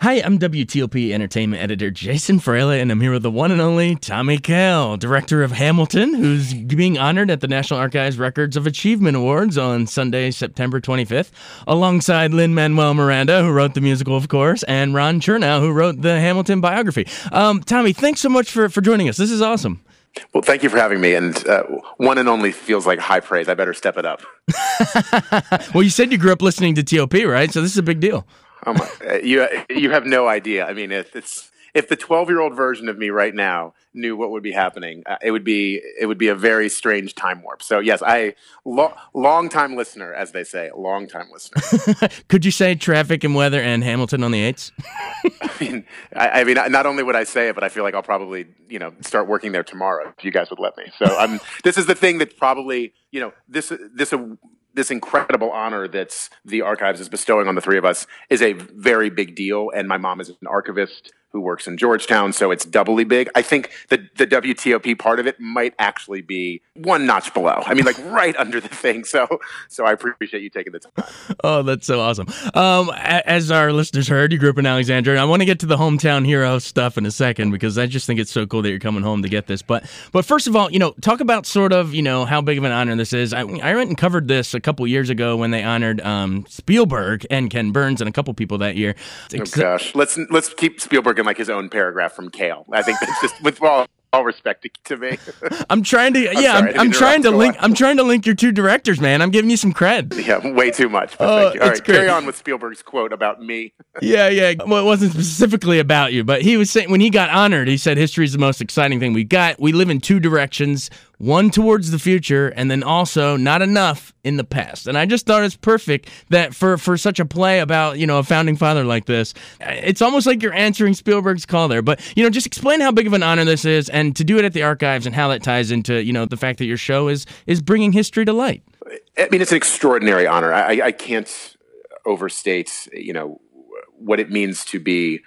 Hi, I'm WTOP Entertainment Editor Jason Fraley, and I'm here with the one and only Tommy Kail, director of Hamilton, who's being honored at the National Archives Records of Achievement Awards on Sunday, September 25th, alongside Lin-Manuel Miranda, who wrote the musical, of course, and Ron Chernow, who wrote the Hamilton biography. Tommy, thanks so much for joining us. This is awesome. Well, thank you for having me, and one and only feels like high praise. I better step it up. Well, you said you grew up listening to T.O.P., right? So this is a big deal. Oh my! You have no idea. I mean, if the 12-year-old version of me right now knew what would be happening, it would be a very strange time warp. So yes, long time listener, as they say, long time listener. Could you say traffic and weather and Hamilton on the 8s? I mean, not only would I say it, but I feel like I'll probably start working there tomorrow if you guys would let me. So this is the thing that probably this incredible honor that the Archives is bestowing on the three of us is a very big deal. And my mom is an archivist who works in Georgetown, so it's doubly big. I think the WTOP part of it might actually be one notch below. I mean, like right under the thing. So I appreciate you taking the time. Oh, that's so awesome. As our listeners heard, you grew up in Alexandria, and I want to get to the hometown hero stuff in a second because I just think it's so cool that you're coming home to get this. But first of all, talk about sort of, how big of an honor this is. I went and covered this a couple years ago when they honored Spielberg and Ken Burns and a couple people that year. Oh gosh, let's keep Spielberg in like his own paragraph from Kail. I think that's just with all respect to me. I'm trying to link your two directors, man. I'm giving you some cred. Yeah, way too much. But thank you. All right, great. Carry on with Spielberg's quote about me. Yeah. Well, it wasn't specifically about you, but he was saying when he got honored, he said history is the most exciting thing we got. We live in two directions, one towards the future, and then also not enough in the past. And I just thought it's perfect that for such a play about, a founding father like this, it's almost like you're answering Spielberg's call there. But, just explain how big of an honor this is and to do it at the Archives and how that ties into, the fact that your show is bringing history to light. I mean, it's an extraordinary honor. I can't overstate, what it means to be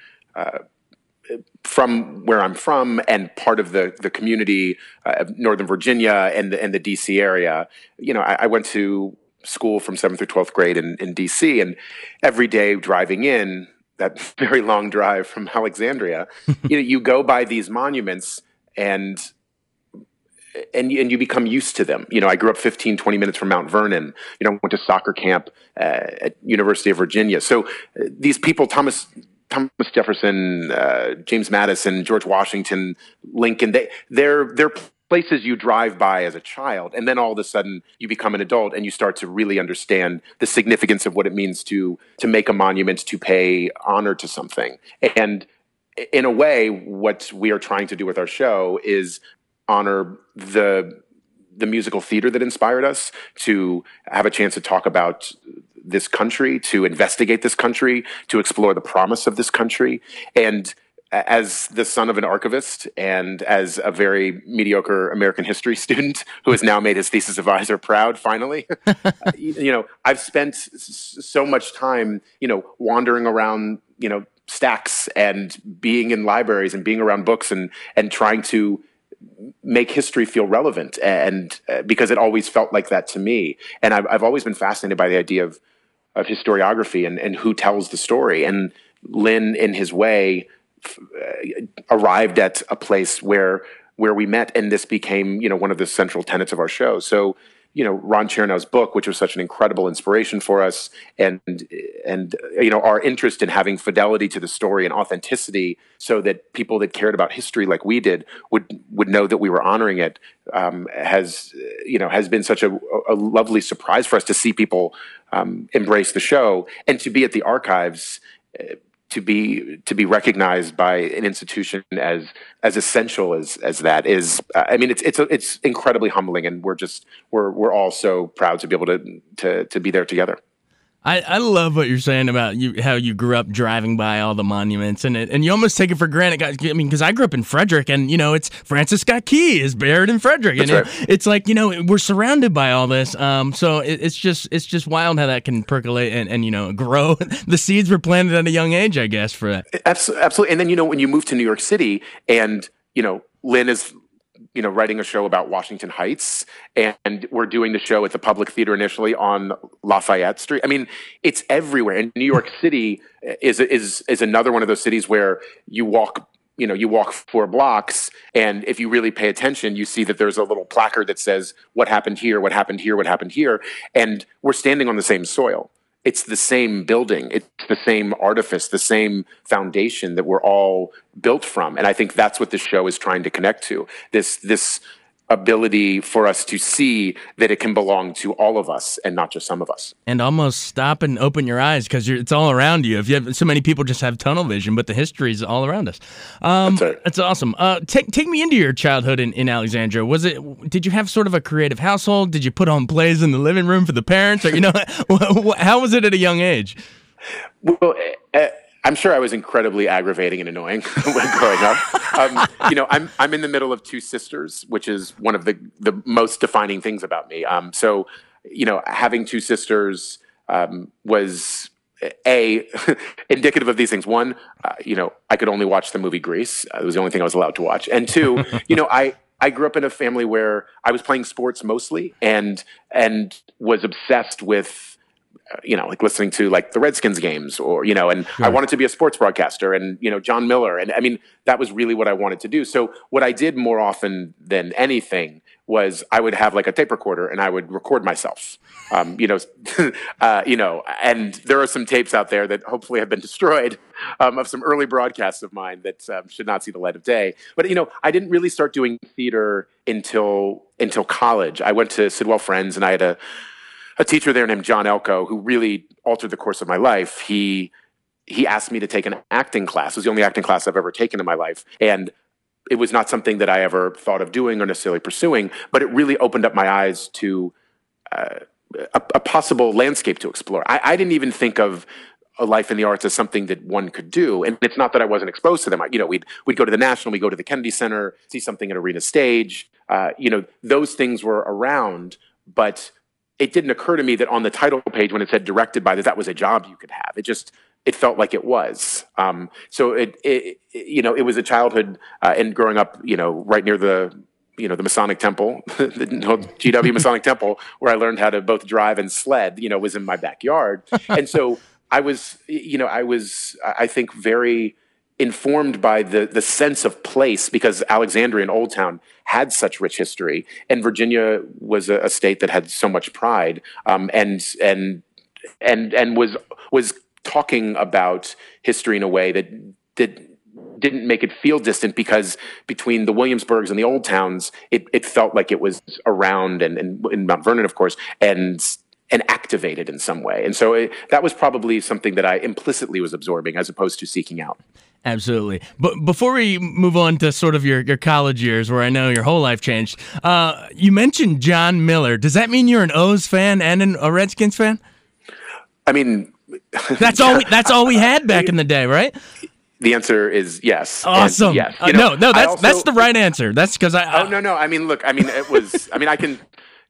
from where I'm from and part of the community of Northern Virginia and the DC area. I went to school from 7th through 12th grade in DC, and every day driving in, that very long drive from Alexandria, you go by these monuments and you become used to them. I grew up 15, 20 minutes from Mount Vernon, went to soccer camp at University of Virginia. So these people, Thomas Jefferson, James Madison, George Washington, Lincoln, they're places you drive by as a child, and then all of a sudden you become an adult and you start to really understand the significance of what it means to make a monument, to pay honor to something. And in a way, what we are trying to do with our show is honor the musical theater that inspired us, to have a chance to talk about this country, to investigate this country, to explore the promise of this country. And as the son of an archivist and as a very mediocre American history student who has now made his thesis advisor proud, finally, I've spent so much time, wandering around, stacks and being in libraries and being around books and trying to make history feel relevant, and because it always felt like that to me. And I've always been fascinated by the idea of historiography and who tells the story. And Lin, in his way, arrived at a place where we met, and this became, one of the central tenets of our show. So, Ron Chernow's book, which was such an incredible inspiration for us, and our interest in having fidelity to the story and authenticity, so that people that cared about history like we did would know that we were honoring it, has been such a lovely surprise for us to see people embrace the show, and to be at the Archives. To be recognized by an institution as essential as that is, it's incredibly humbling, and we're all so proud to be able to be there together. I love what you're saying about how you grew up driving by all the monuments, and you almost take it for granted. I mean, because I grew up in Frederick, and it's Francis Scott Key is buried in Frederick, and right. It's like we're surrounded by all this. So it's just wild how that can percolate and grow. The seeds were planted at a young age, I guess, for that. Absolutely. And then when you move to New York City, and Lin is writing a show about Washington Heights, and we're doing the show at the Public Theater initially on Lafayette Street. I mean, it's everywhere. And New York City is another one of those cities where you walk 4 blocks, and if you really pay attention, you see that there's a little placard that says what happened here, what happened here, what happened here, and we're standing on the same soil. It's the same building. It's the same artifice, the same foundation that we're all built from. And I think that's what this show is trying to connect to. This ability for us to see that it can belong to all of us and not just some of us. And almost stop and open your eyes because it's all around you. If you have so many people just have tunnel vision, but the history is all around us. That's awesome. Take me into your childhood in Alexandria. Did you have sort of a creative household? Did you put on plays in the living room for the parents? Or how was it at a young age? Well, I'm sure I was incredibly aggravating and annoying when growing up. I'm in the middle of 2 sisters, which is one of the most defining things about me. So, having 2 sisters was indicative of these things. One, I could only watch the movie Grease. It was the only thing I was allowed to watch. And 2, I grew up in a family where I was playing sports mostly and was obsessed with like listening to like the Redskins games and sure. I wanted to be a sports broadcaster and, John Miller. And I mean, that was really what I wanted to do. So what I did more often than anything was I would have like a tape recorder and I would record myself, and there are some tapes out there that hopefully have been destroyed of some early broadcasts of mine that should not see the light of day. But, I didn't really start doing theater until college. I went to Sidwell Friends and I had a teacher there named John Elko, who really altered the course of my life. He asked me to take an acting class. It was the only acting class I've ever taken in my life. And it was not something that I ever thought of doing or necessarily pursuing, but it really opened up my eyes to a possible landscape to explore. I didn't even think of a life in the arts as something that one could do. And it's not that I wasn't exposed to them. We'd go to the National, we'd go to the Kennedy Center, see something at Arena Stage. Those things were around, but it didn't occur to me that on the title page when it said directed by that was a job you could have. It felt like it was. So it was a childhood and growing up, right near the Masonic Temple, the GW Masonic Temple, where I learned how to both drive and sled, was in my backyard. And so I was, I think very informed by the sense of place because Alexandria and Old Town had such rich history, and Virginia was a state that had so much pride, and was talking about history in a way that didn't make it feel distant because between the Williamsburgs and the Old Towns, it felt like it was around and in Mount Vernon, of course, and activated in some way. And so that was probably something that I implicitly was absorbing as opposed to seeking out. Absolutely. But before we move on to sort of your college years where I know your whole life changed, you mentioned John Miller. Does that mean you're an O's fan and a Redskins fan? I mean... That's all we had back in the day, right? The answer is yes. Awesome. Yes. That's the right answer. That's because no. I mean, look, it was, I can...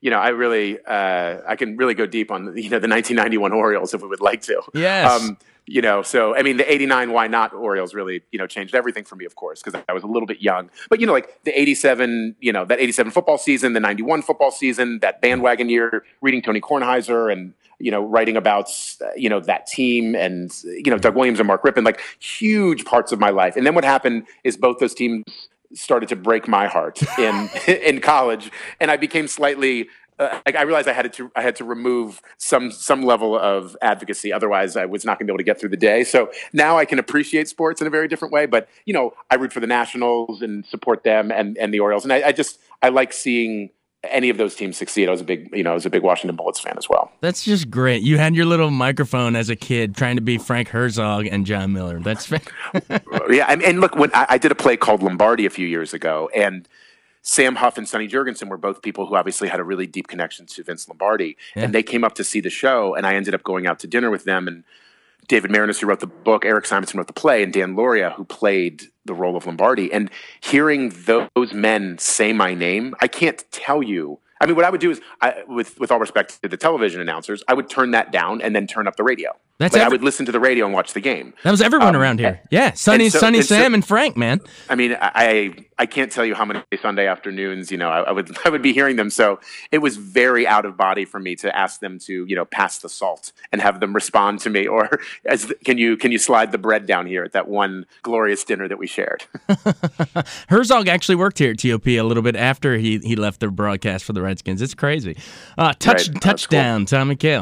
I can really go deep on, the 1991 Orioles if we would like to. Yes. So, the 89 Why Not Orioles really, changed everything for me, of course, because I was a little bit young. But, like the 87, that 87 football season, the 91 football season, that bandwagon year, reading Tony Kornheiser and, writing about, that team and, Doug Williams and Mark Rippon, like huge parts of my life. And then what happened is both those teams started to break my heart in college, and I became slightly. I realized I had to remove some level of advocacy. Otherwise, I was not going to be able to get through the day. So now I can appreciate sports in a very different way. But I root for the Nationals and support them and the Orioles, and I like seeing any of those teams succeed. I was a big Washington Bullets fan as well. That's just great. You had your little microphone as a kid trying to be Frank Herzog and John Miller. That's yeah. And look, when I did a play called Lombardi a few years ago, and Sam Huff and Sonny Jurgensen were both people who obviously had a really deep connection to Vince Lombardi, and they came up to see the show, and I ended up going out to dinner with them, and David Marinus, who wrote the book, Eric Simonson wrote the play, and Dan Loria, who played the role of Lombardi. And hearing those men say my name, I can't tell you. What I would do is, with all respect to the television announcers, I would turn that down and then turn up the radio. I would listen to the radio and watch the game. That was everyone around here. Yeah, Sonny, Sam, and Frank, man. I I can't tell you how many Sunday afternoons, I would be hearing them. So it was very out of body for me to ask them to, pass the salt and have them respond to me, or can you slide the bread down here at that one glorious dinner that we shared. Herzog actually worked here at TOP a little bit after he left the broadcast for the Redskins. It's crazy. Touchdown, cool. Tom McHale.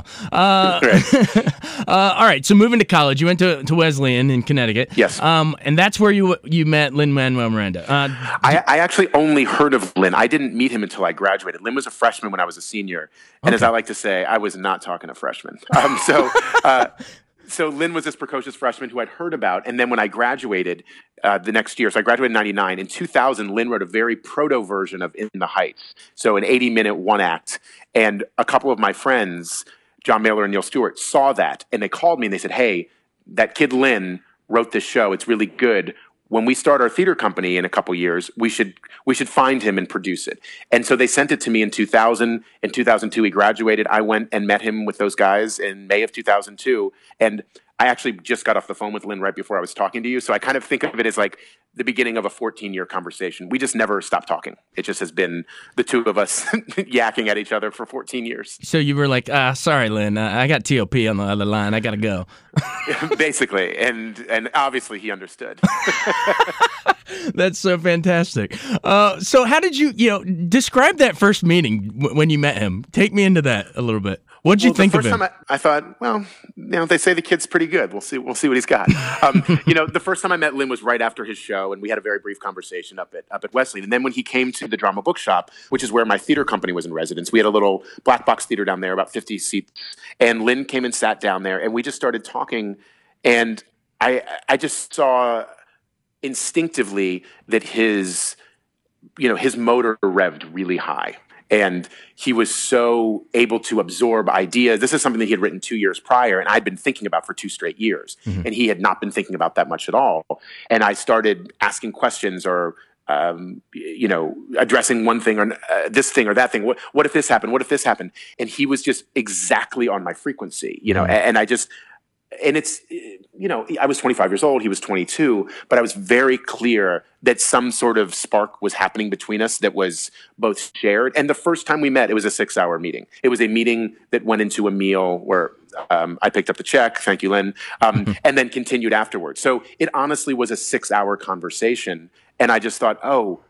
All right, so moving to college, you went to Wesleyan in Connecticut. Yes. And that's where you met Lin-Manuel Miranda. I actually only heard of Lin. I didn't meet him until I graduated. Lin was a freshman when I was a senior. And as I like to say, I was not talking to freshmen. So Lin was this precocious freshman who I'd heard about. And then when I graduated the next year, so I graduated in 99, in 2000, Lin wrote a very proto version of In the Heights. So an 80-minute one act. And a couple of my friends, John Mailer and Neil Stewart, saw that. And they called me and they said, hey, that kid Lin wrote this show. It's really good. When we start our theater company in a couple years, we should find him and produce it. And so they sent it to me in 2000. In 2002, he graduated. I went and met him with those guys in May of 2002. And I actually just got off the phone with Lin right before I was talking to you. So I kind of think of it as like the beginning of a 14-year conversation. We just never stopped talking. It just has been the two of us yakking at each other for 14 years. So you were like, sorry, Lin, I got TOP on the other line. I got to go. Basically. And obviously he understood. That's so fantastic. So how did you describe that first meeting when you met him? Take me into that a little bit. What'd you think of him? The first time I thought, well, they say the kid's pretty good. We'll see what he's got. The first time I met Lin was right after his show, and we had a very brief conversation up at Wesleyan. And then when he came to the Drama Bookshop, which is where my theater company was in residence, we had a little black box theater down there, about 50 seats. And Lin came and sat down there, and we just started talking. And I just saw instinctively that his motor revved really high. And he was so able to absorb ideas. This is something that he had written 2 years prior, and I'd been thinking about for 2 straight years. Mm-hmm. And he had not been thinking about that much at all. And I started asking questions or, addressing one thing or this thing or that thing. What if this happened? What if this happened? And he was just exactly on my frequency, mm-hmm. and I just... And it's, I was 25 years old, he was 22, but I was very clear that some sort of spark was happening between us that was both shared. And the first time we met, it was a 6-hour meeting. It was a meeting that went into a meal where I picked up the check, thank you, Lin, and then continued afterwards. So it honestly was a 6-hour conversation. And I just thought,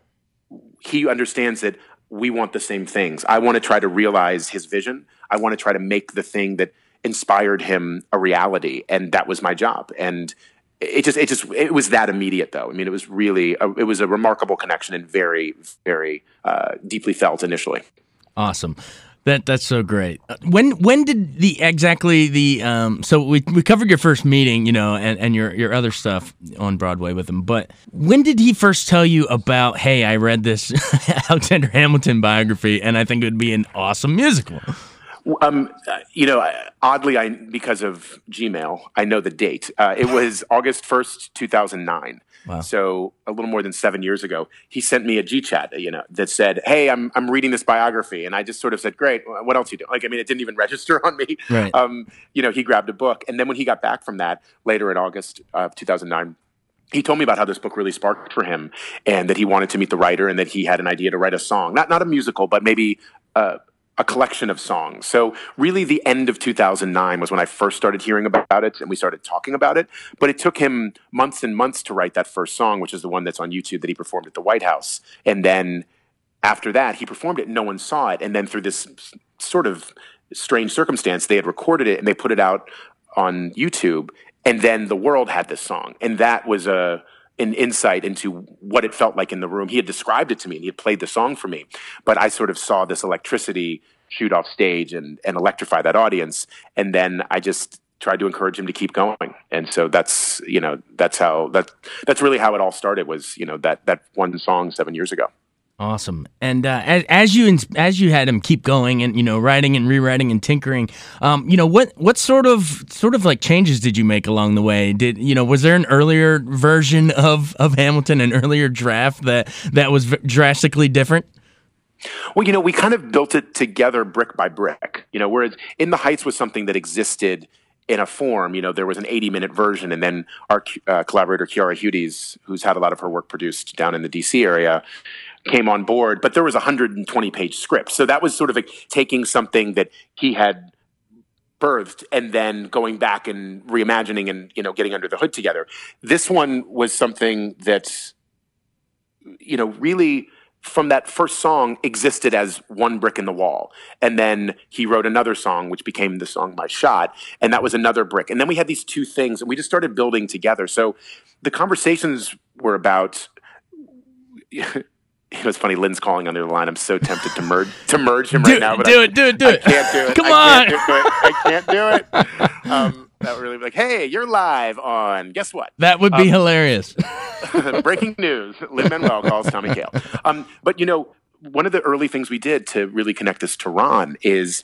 he understands that we want the same things. I want to try to realize his vision. I want to try to make the thing that inspired him a reality, and that was my job. And it was that immediate, though. I mean, it was really it was a remarkable connection and very, very deeply felt initially. Awesome. That's so great. When did so we covered your first meeting, and your other stuff on Broadway with him, but when did he first tell you about, hey, I read this Alexander Hamilton biography and I think it would be an awesome musical? Oddly, because of Gmail, I know the date. It was August 1st, 2009. Wow. So a little more than 7 years ago, he sent me a G-chat, that said, hey, I'm reading this biography. And I just sort of said, great, what else you do? It didn't even register on me. Right. He grabbed a book. And then when he got back from that later in August of 2009, he told me about how this book really sparked for him and that he wanted to meet the writer and that he had an idea to write a song, not a musical, but maybe a collection of songs. So really the end of 2009 was when I first started hearing about it and we started talking about it. But it took him months and months to write that first song, which is the one that's on YouTube that he performed at the White House. And then after that, he performed it and no one saw it. And then through this sort of strange circumstance, they had recorded it and they put it out on YouTube. And then the world had this song. And that was an insight into what it felt like in the room. He had described it to me and he had played the song for me, but I sort of saw this electricity shoot off stage and electrify that audience. And then I just tried to encourage him to keep going. And so that's really how it all started was, that one song 7 years ago. Awesome. And as you had him keep going and writing and rewriting and tinkering, what sort of like changes did you make along the way? Was there an earlier version of Hamilton, an earlier draft that was drastically different? Well, we kind of built it together brick by brick. Whereas In the Heights was something that existed in a form. There was an 80-minute version, and then our collaborator Kiara Hudes, who's had a lot of her work produced down in the DC area, came on board. But there was a 120-page script, so that was sort of like taking something that he had birthed and then going back and reimagining and getting under the hood together. This one was something that really from that first song existed as one brick in the wall. And then he wrote another song, which became the song My Shot. And that was another brick. And then we had these two things and we just started building together. So the conversations were about, it's funny, Lynn's calling on the other line. I'm so tempted to merge him right now. But do it. I can't do it. Come on. I can't do it. That would really be like, hey, you're live on, guess what? That would be hilarious. Breaking news, Lin-Manuel calls Tommy Kail. But one of the early things we did to really connect us to Ron is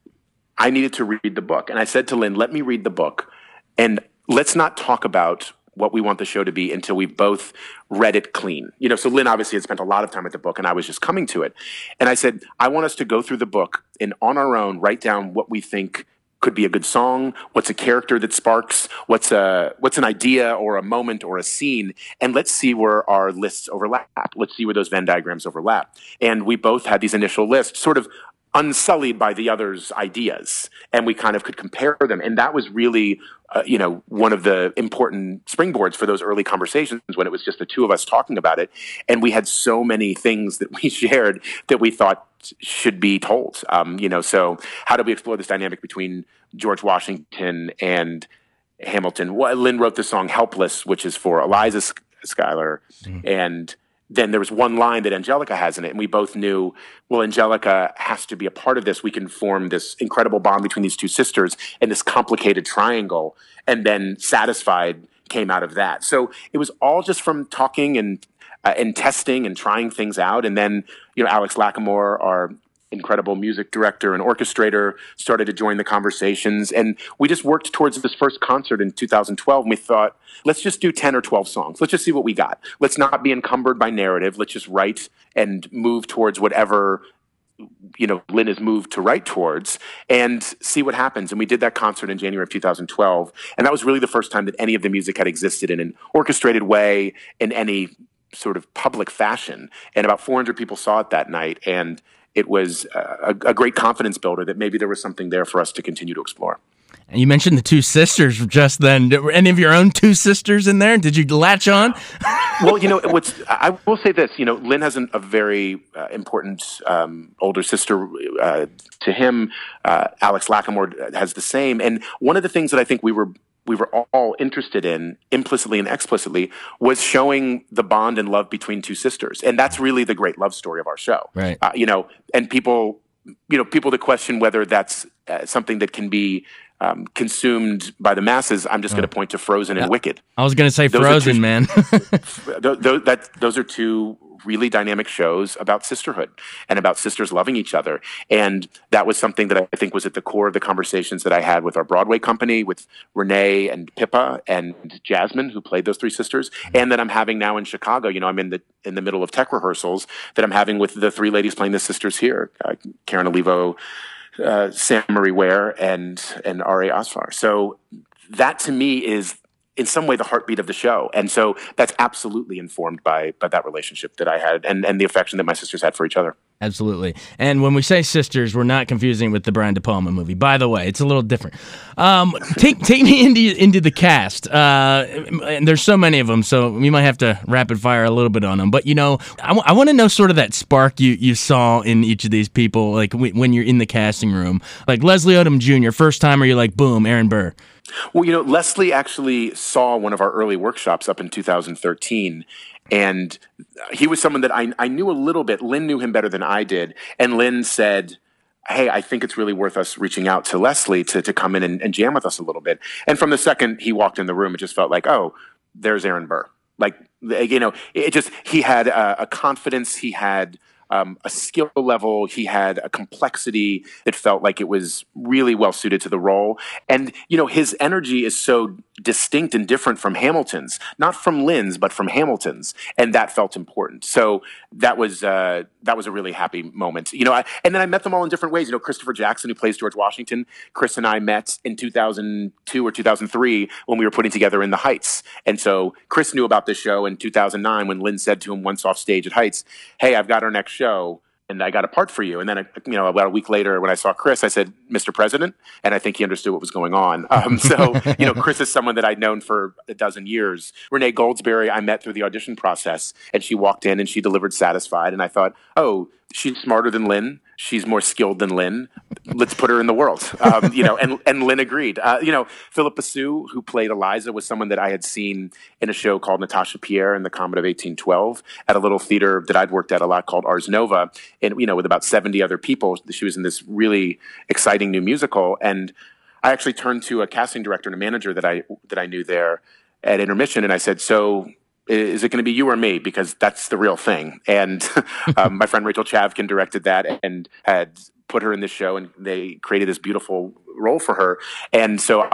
I needed to read the book. And I said to Lynn, let me read the book and let's not talk about what we want the show to be until we've both read it clean. So Lynn obviously had spent a lot of time with the book and I was just coming to it. And I said, I want us to go through the book and on our own write down what we think could be a good song, what's a character that sparks, what's an idea or a moment or a scene, and let's see where our lists overlap. Let's see where those Venn diagrams overlap. And we both had these initial lists, sort of unsullied by the other's ideas, and we kind of could compare them. And that was really, one of the important springboards for those early conversations when it was just the two of us talking about it. And we had so many things that we shared that we thought should be told. So how do we explore this dynamic between George Washington and Hamilton? Well, Lynn wrote the song Helpless, which is for Eliza Schuyler. Mm-hmm. And then there was one line that Angelica has in it. And we both knew, well, Angelica has to be a part of this. We can form this incredible bond between these two sisters and this complicated triangle. And then Satisfied came out of that. So it was all just from talking and testing and trying things out. And then, Alex Lacamoire, our incredible music director and orchestrator, started to join the conversations. And we just worked towards this first concert in 2012. And we thought, let's just do 10 or 12 songs. Let's just see what we got. Let's not be encumbered by narrative. Let's just write and move towards whatever, Lynn has moved to write towards and see what happens. And we did that concert in January of 2012. And that was really the first time that any of the music had existed in an orchestrated way in any sort of public fashion. And about 400 people saw it that night. And it was a great confidence builder that maybe there was something there for us to continue to explore. And you mentioned the two sisters just then. Were any of your own two sisters in there? Did you latch on? Well, I will say this. Lynn has a very important older sister to him. Alex Lacamoire has the same. And one of the things that I think we were all interested in, implicitly and explicitly, was showing the bond and love between two sisters. And that's really the great love story of our show. Right. And people that question whether that's something that can be consumed by the masses, I'm just going to point to Frozen and Wicked. I was going to say Frozen, man. Those are two really dynamic shows about sisterhood and about sisters loving each other. And that was something that I think was at the core of the conversations that I had with our Broadway company, with Renee and Pippa and Jasmine, who played those three sisters, and that I'm having now in Chicago. I'm in the middle of tech rehearsals that I'm having with the three ladies playing the sisters here, Karen Olivo, Sam Marie Ware, and Ari Asfar. So that to me is in some way the heartbeat of the show. And so that's absolutely informed by that relationship that I had and the affection that my sisters had for each other. Absolutely. And when we say sisters, we're not confusing with the Brian De Palma movie. By the way, it's a little different. Take me into the cast. And there's so many of them, so we might have to rapid fire a little bit on them. But, I want to know sort of that spark you saw in each of these people, like when you're in the casting room. Like Leslie Odom Jr., first timer, you're like, boom, Aaron Burr. Well, Leslie actually saw one of our early workshops up in 2013, and he was someone that I knew a little bit. Lynn knew him better than I did, and Lynn said, hey, I think it's really worth us reaching out to Leslie to come in and jam with us a little bit. And from the second he walked in the room, it just felt like, oh, there's Aaron Burr. Like, it just, he had a confidence, he had a skill level. He had a complexity that felt like it was really well suited to the role. And, his energy is so distinct and different from Hamilton's, not from Lynn's, but from Hamilton's. And that felt important. So that was a really happy moment. And then I met them all in different ways. Christopher Jackson, who plays George Washington, Chris and I met in 2002 or 2003 when we were putting together In the Heights. And so Chris knew about this show in 2009 when Lynn said to him once off stage at Heights, "Hey, I've got our next show and I got a part for you." And then, about a week later when I saw Chris, I said, "Mr. President." And I think he understood what was going on. Chris is someone that I'd known for a dozen years. Renee Goldsberry, I met through the audition process, and she walked in and she delivered Satisfied. And I thought, oh, she's smarter than Lynn. She's more skilled than Lynn. Let's put her in the world. And Lynn agreed. Philippa Sue, who played Eliza, was someone that I had seen in a show called Natasha Pierre in the Comet of 1812 at a little theater that I'd worked at a lot called Ars Nova. And, with about 70 other people, she was in this really exciting new musical. And I actually turned to a casting director and a manager that I knew there at intermission. And I said, "So is it going to be you or me? Because that's the real thing." And my friend Rachel Chavkin directed that and had put her in this show, and they created this beautiful role for her. And so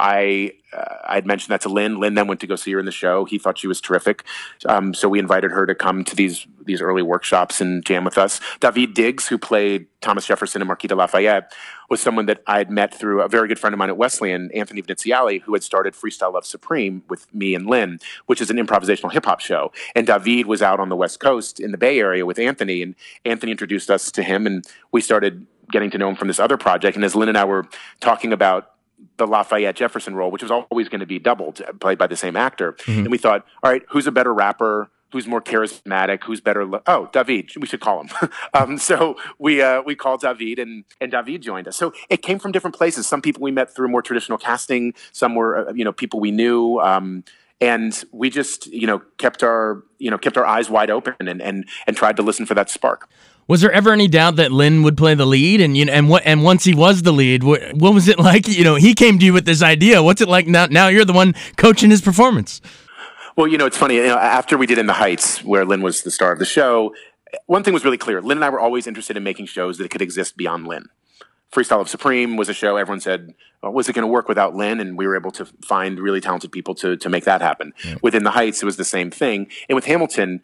I'd mentioned that to Lynn. Lynn then went to go see her in the show. He thought she was terrific. So we invited her to come to these early workshops and jam with us. David Diggs, who played Thomas Jefferson and Marquis de Lafayette, was someone that I had met through a very good friend of mine at Wesleyan, Anthony Viniziali, who had started Freestyle Love Supreme with me and Lynn, which is an improvisational hip-hop show. And David was out on the West Coast in the Bay Area with Anthony, and Anthony introduced us to him, and we started getting to know him from this other project. And as Lynn and I were talking about the Lafayette Jefferson role, which was always going to be doubled, played by the same actor, and we thought, all right, who's a better rapper? Who's more charismatic? Who's better? David. We should call him. So we called David, and David joined us. So it came from different places. Some people we met through more traditional casting. Some were people we knew. And we just kept our eyes wide open and tried to listen for that spark. Was there ever any doubt that Lynn would play the lead? And once he was the lead, what was it like? He came to you with this idea. What's it like now? Now you're the one coaching his performance. Well, it's funny. After we did In the Heights, where Lynn was the star of the show, one thing was really clear. Lynn and I were always interested in making shows that could exist beyond Lynn. Freestyle Love Supreme was a show everyone said, well, was it going to work without Lynn? And we were able to find really talented people to make that happen. Yeah. Within the Heights, it was the same thing. And with Hamilton,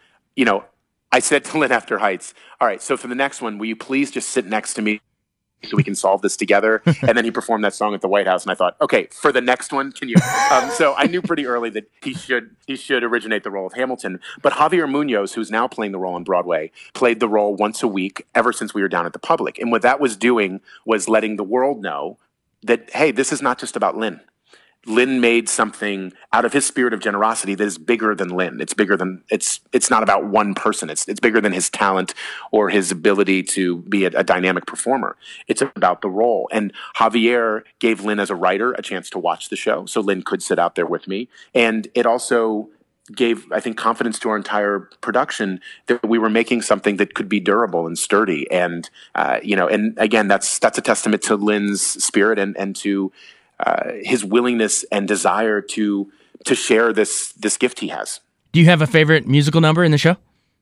I said to Lynn after Heights, all right, so for the next one, will you please just sit next to me so we can solve this together? And then he performed that song at the White House, and I thought, okay, for the next one, can you? So I knew pretty early that he should originate the role of Hamilton. But Javier Munoz, who's now playing the role on Broadway, played the role once a week ever since we were down at the Public. And what that was doing was letting the world know that, hey, this is not just about Lynn. Lynn made something out of his spirit of generosity that is bigger than Lynn. It's bigger than it's not about one person. It's bigger than his talent or his ability to be a dynamic performer. It's about the role. And Javier gave Lynn as a writer a chance to watch the show, so Lynn could sit out there with me. And it also gave, I think, confidence to our entire production that we were making something that could be durable and sturdy. And and again, that's a testament to Lynn's spirit and to his willingness and desire to share this gift he has. Do you have a favorite musical number in the show?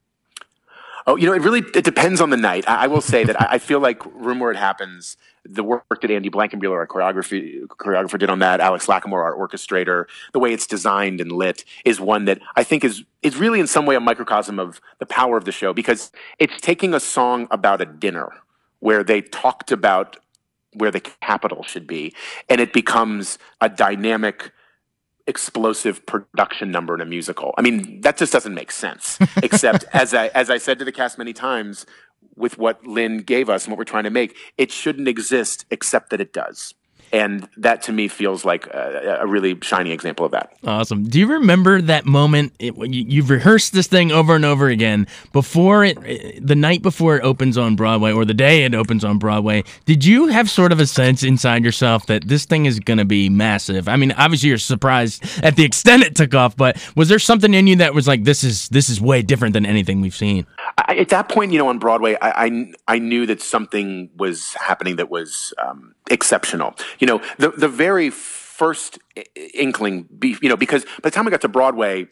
Oh, it depends on the night. I will say that I feel like Room Where It Happens, the work that Andy Blankenbuehler, our choreographer, did on that, Alex Lacamoire, our orchestrator, the way it's designed and lit is one that I think is really in some way a microcosm of the power of the show, because it's taking a song about a dinner where they talked about where the capital should be, and it becomes a dynamic, explosive production number in a musical. I mean, that just doesn't make sense. Except, as I said to the cast many times, with what Lynn gave us and what we're trying to make, it shouldn't exist except that it does. And that, to me, feels like a really shining example of that. Awesome. Do you remember that moment? You've rehearsed this thing over and over again. The night before it opens on Broadway, or the day it opens on Broadway, did you have sort of a sense inside yourself that this thing is going to be massive? I mean, obviously you're surprised at the extent it took off, but was there something in you that was like, this is way different than anything we've seen? At that point, on Broadway, I knew that something was happening that was exceptional. The very first inkling, because by the time I got to Broadway,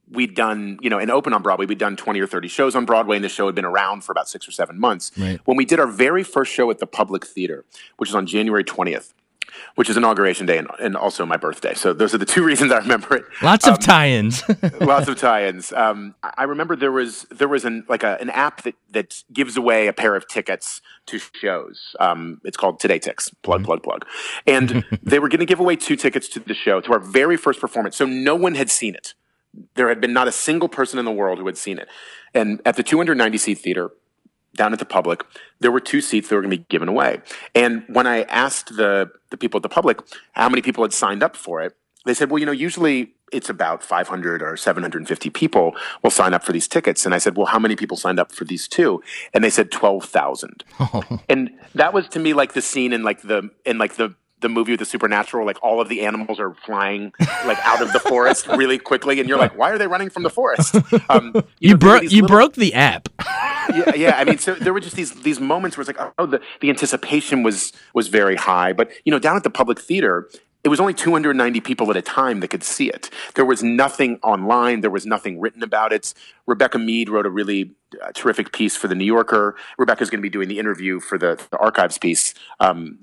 we'd done, and open on Broadway, we'd done 20 or 30 shows on Broadway, and the show had been around for about 6 or 7 months. Right. When we did our very first show at the Public Theater, which was on January 20th, which is Inauguration Day and also my birthday. So those are the two reasons I remember it. Lots of tie-ins. Lots of tie-ins. I remember there was an app that gives away a pair of tickets to shows. It's called Today Tix. Plug. And they were going to give away 2 tickets to the show, to our very first performance. So no one had seen it. There had been not a single person in the world who had seen it. And at the 290-seat theater, down at the Public, there were 2 seats that were going to be given away. And when I asked the people at the Public how many people had signed up for it, they said, well, usually it's about 500 or 750 people will sign up for these tickets. And I said, well, how many people signed up for these 2? And they said 12,000. Oh. And that was to me like the scene in the movie with the supernatural, like all of the animals are flying like out of the forest really quickly, and you're like, why are they running from the forest? You broke the app. Yeah. I mean, so there were just these moments where it's like, oh, the anticipation was very high. But down at the Public Theater, it was only 290 people at a time that could see it. There was nothing online. There was nothing written about it. Rebecca Mead wrote a really terrific piece for The New Yorker. Rebecca's going to be doing the interview for the archives piece of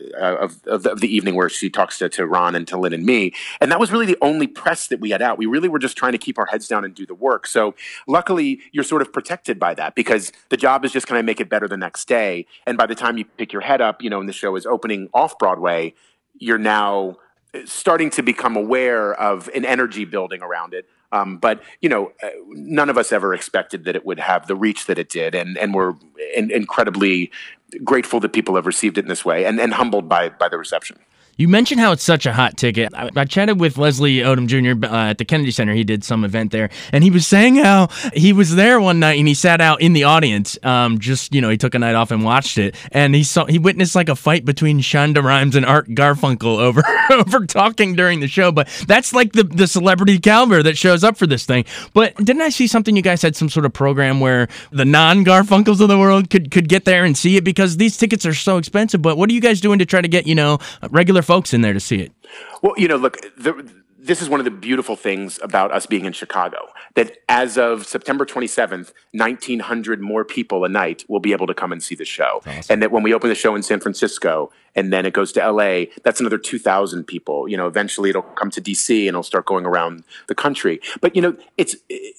the evening where she talks to Ron and to Lynn and me. And that was really the only press that we had out. We really were just trying to keep our heads down and do the work. So luckily, you're sort of protected by that because the job is just, can I make it better the next day? And by the time you pick your head up, and the show is opening off Broadway, you're now starting to become aware of an energy building around it. But none of us ever expected that it would have the reach that it did. And we're incredibly grateful that people have received it in this way and humbled by the reception. You mentioned how it's such a hot ticket. I chatted with Leslie Odom Jr. At the Kennedy Center. He did some event there, and he was saying how he was there one night and he sat out in the audience. He took a night off and watched it, and he witnessed like a fight between Shonda Rhimes and Art Garfunkel over talking during the show. But that's like the celebrity caliber that shows up for this thing. But didn't I see something? You guys had some sort of program where the non-Garfunkels of the world could get there and see it, because these tickets are so expensive. But what are you guys doing to try to get regular folks in there to see it? Well, look, this is one of the beautiful things about us being in Chicago, that as of September 27th, 1,900 more people a night will be able to come and see the show. Awesome. And that when we open the show in San Francisco and then it goes to LA, that's another 2,000 people. Eventually it'll come to DC and it'll start going around the country. But, it's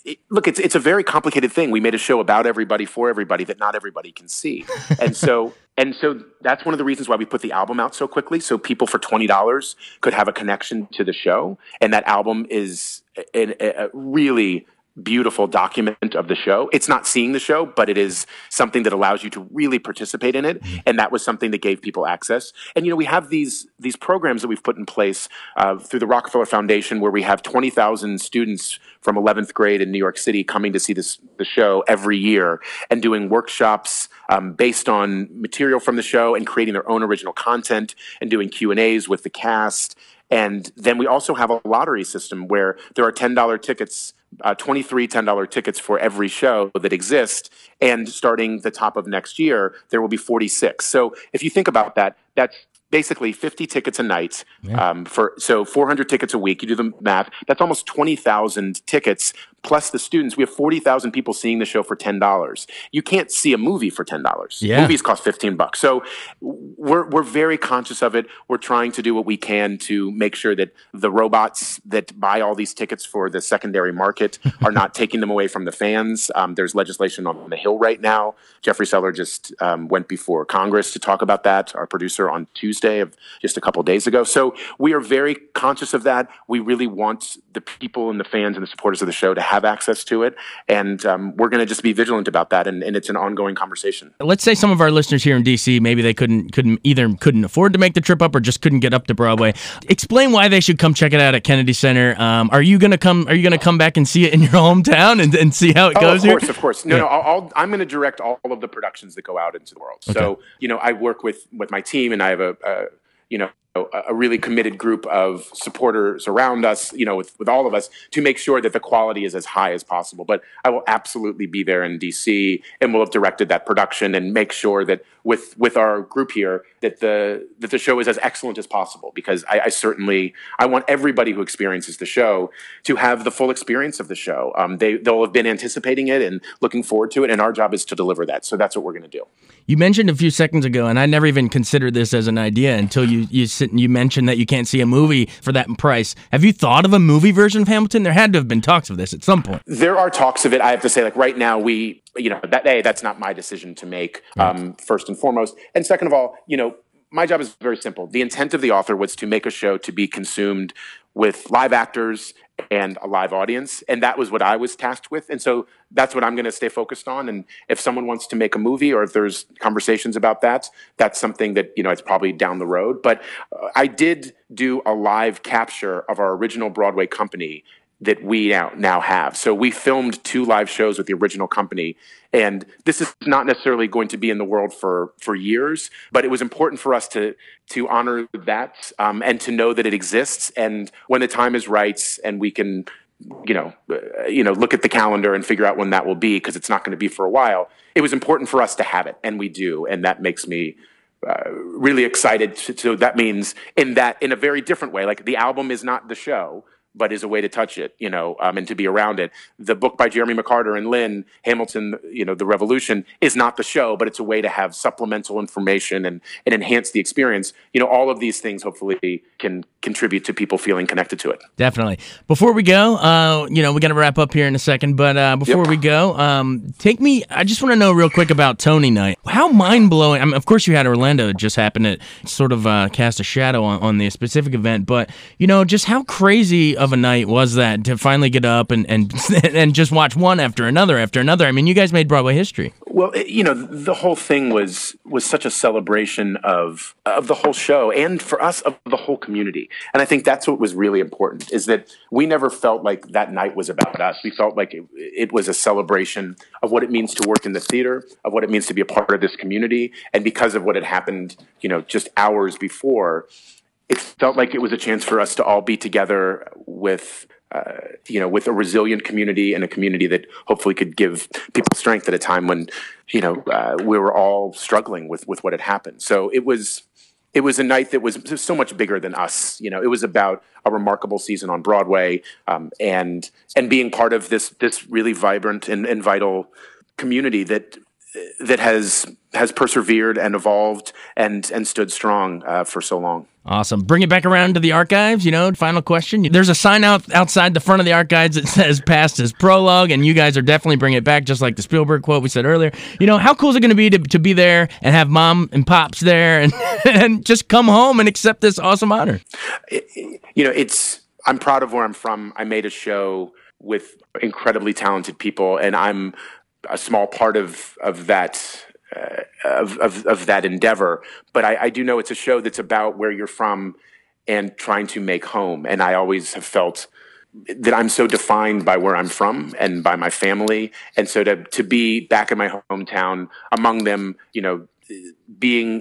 a very complicated thing. We made a show about everybody, for everybody, that not everybody can see. And so that's one of the reasons why we put the album out so quickly, so people for $20 could have a connection to the show. And that album is a really beautiful document of the show. It's not seeing the show, but it is something that allows you to really participate in it. And that was something that gave people access. And, we have these programs that we've put in place through the Rockefeller Foundation, where we have 20,000 students from 11th grade in New York City coming to see the show every year and doing workshops based on material from the show and creating their own original content and doing Q&As with the cast. And then we also have a lottery system where there are $10 tickets, 23 $10 tickets for every show that exist. And starting the top of next year, there will be 46. So if you think about that, that's basically 50 tickets a night, so 400 tickets a week. You do the math. That's almost 20,000 tickets plus the students. We have 40,000 people seeing the show for $10. You can't see a movie for $10. Yeah. Movies cost $15. So we're very conscious of it. We're trying to do what we can to make sure that the robots that buy all these tickets for the secondary market are not taking them away from the fans. There's legislation on the Hill right now. Jeffrey Seller just went before Congress to talk about that, our producer, on Tuesday of just a couple of days ago. So we are very conscious of that. We really want the people and the fans and the supporters of the show to have access to it. And we're going to just be vigilant about that. And it's an ongoing conversation. Let's say some of our listeners here in DC, maybe they couldn't afford to make the trip up or just couldn't get up to Broadway. Explain why they should come check it out at Kennedy Center. Are you going to come back and see it in your hometown and see how it goes here? Of course. No, I'm going to direct all of the productions that go out into the world. Okay. So, I work with my team, and I have a really committed group of supporters around us, with all of us to make sure that the quality is as high as possible. But I will absolutely be there in DC, and we'll have directed that production and make sure that with our group here that the show is as excellent as possible, because I want everybody who experiences the show to have the full experience of the show. They'll have been anticipating it and looking forward to it, and our job is to deliver that. So that's what we're going to do. You mentioned a few seconds ago, and I never even considered this as an idea until you sit and you mentioned that you can't see a movie for that price. Have you thought of a movie version of Hamilton? There had to have been talks of this at some point. There are talks of it. I have to say, like right now, that's not my decision to make, first and foremost. And second of all, my job is very simple. The intent of the author was to make a show to be consumed with live actors and a live audience. And that was what I was tasked with. And so that's what I'm going to stay focused on. And if someone wants to make a movie, or if there's conversations about that, that's something that, it's probably down the road. But I did do a live capture of our original Broadway company that we now have. So we filmed 2 live shows with the original company, and this is not necessarily going to be in the world for years, but it was important for us to honor that, and to know that it exists. And when the time is right and we can, look at the calendar and figure out when that will be, because it's not going to be for a while, it was important for us to have it, and we do. And that makes me really excited. So that means in a very different way, like the album is not the show, but is a way to touch it, and to be around it. The book by Jeremy McCarter and Lynn, Hamilton, The Revolution, is not the show, but it's a way to have supplemental information and enhance the experience. All of these things hopefully can contribute to people feeling connected to it. Definitely. Before we go, we're going to wrap up here in a second, but before we go, I just want to know real quick about Tony Night. How mind-blowing, of course you had Orlando just happen to sort of cast a shadow on the specific event, but, just how crazy of a night was that to finally get up and and just watch one after another after another? I mean, you guys made Broadway history. Well, the whole thing was such a celebration of the whole show, and for us, of the whole community. And I think that's what was really important, is that we never felt like that night was about us. We felt like it was a celebration of what it means to work in the theater, of what it means to be a part of this community. And because of what had happened, just hours before, it felt like it was a chance for us to all be together with a resilient community, and a community that hopefully could give people strength at a time when, we were all struggling with what had happened. So it was a night that was so much bigger than us. It was about a remarkable season on Broadway, and being part of this really vibrant and vital community that has persevered and evolved and stood strong for so long. Awesome. Bring it back around to the archives. Final question. There's a sign outside the front of the archives that says past is prologue, and you guys are definitely bringing it back, just like the Spielberg quote we said earlier. How cool is it going to be to be there and have mom and pops there and just come home and accept this awesome honor? I'm proud of where I'm from. I made a show with incredibly talented people, and I'm a small part of that of that endeavor. But I do know it's a show that's about where you're from and trying to make home. And I always have felt that I'm so defined by where I'm from and by my family. And so to be back in my hometown among them, being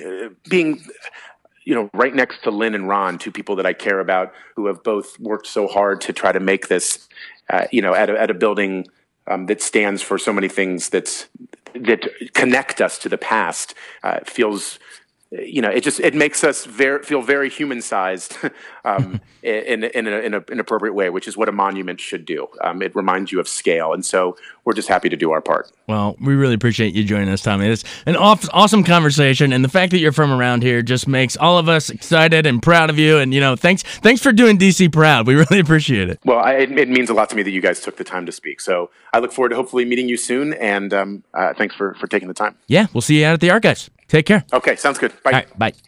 right next to Lynn and Ron, 2 people that I care about, who have both worked so hard to try to make this, at a building that stands for so many things that connect us to the past, feels, it makes us feel very human-sized in an appropriate way, which is what a monument should do. It reminds you of scale, and so we're just happy to do our part. Well, we really appreciate you joining us, Tommy. It's an awesome conversation, and the fact that you're from around here just makes all of us excited and proud of you. And thanks for doing DC proud. We really appreciate it. Well, it means a lot to me that you guys took the time to speak. So I look forward to hopefully meeting you soon, and thanks for taking the time. Yeah, we'll see you out at the archives. Take care. Okay, sounds good. Bye. All right, bye.